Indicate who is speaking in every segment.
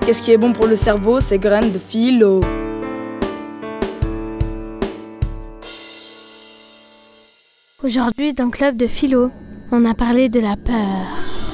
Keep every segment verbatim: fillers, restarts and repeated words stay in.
Speaker 1: Qu'est-ce qui est bon pour le cerveau? Ces graines de philo.
Speaker 2: Aujourd'hui, dans Club de Philo, on a parlé de la peur.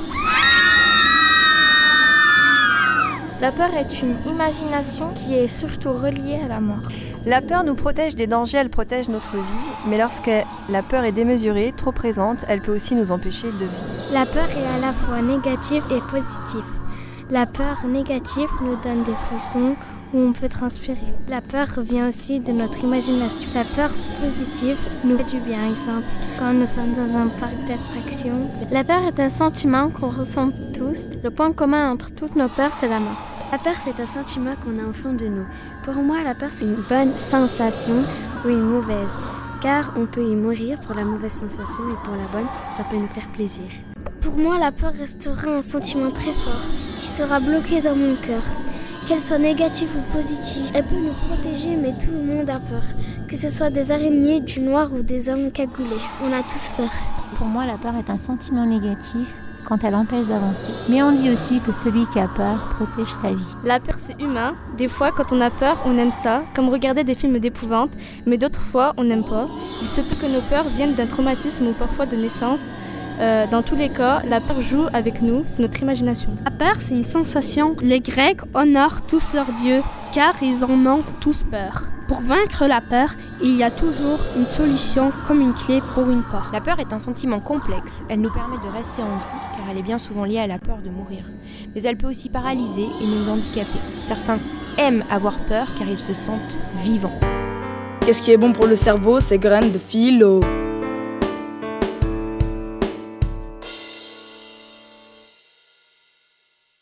Speaker 3: La peur est une imagination qui est surtout reliée à la mort.
Speaker 4: La peur nous protège des dangers, elle protège notre vie, mais lorsque la peur est démesurée, trop présente, elle peut aussi nous empêcher de vivre.
Speaker 5: La peur est à la fois négative et positive. La peur négative nous donne des frissons où on peut transpirer. La peur vient aussi de notre imagination. La peur positive nous fait du bien, exemple, quand nous sommes dans un parc d'attractions.
Speaker 2: La peur est un sentiment qu'on ressent tous. Le point commun entre toutes nos peurs, c'est la mort.
Speaker 5: La peur, c'est un sentiment qu'on a au fond de nous. Pour moi, la peur, c'est une bonne sensation ou une mauvaise, car on peut y mourir pour la mauvaise sensation et pour la bonne, ça peut nous faire plaisir. Pour moi, la peur restera un sentiment très fort qui sera bloqué dans mon cœur. Qu'elle soit négative ou positive, elle peut nous protéger, mais tout le monde a peur. Que ce soit des araignées, du noir ou des hommes cagoulés, on a tous peur.
Speaker 6: Pour moi, la peur est un sentiment négatif quand elle empêche d'avancer. Mais on dit aussi que celui qui a peur protège sa vie.
Speaker 7: La peur, c'est humain. Des fois, quand on a peur, on aime ça, comme regarder des films d'épouvante, mais d'autres fois, on n'aime pas. Il se peut que nos peurs viennent d'un traumatisme ou parfois de naissance. Euh, dans tous les cas, la peur joue avec nous, c'est notre imagination.
Speaker 8: La peur, c'est une sensation. Les Grecs honorent tous leurs dieux, car ils en ont tous peur. Pour vaincre la peur, il y a toujours une solution comme une clé pour une porte.
Speaker 9: La peur est un sentiment complexe. Elle nous permet de rester en vie, car elle est bien souvent liée à la peur de mourir. Mais elle peut aussi paralyser et nous handicaper. Certains aiment avoir peur car ils se sentent vivants.
Speaker 1: Qu'est-ce qui est bon pour le cerveau? Ces graines de philo.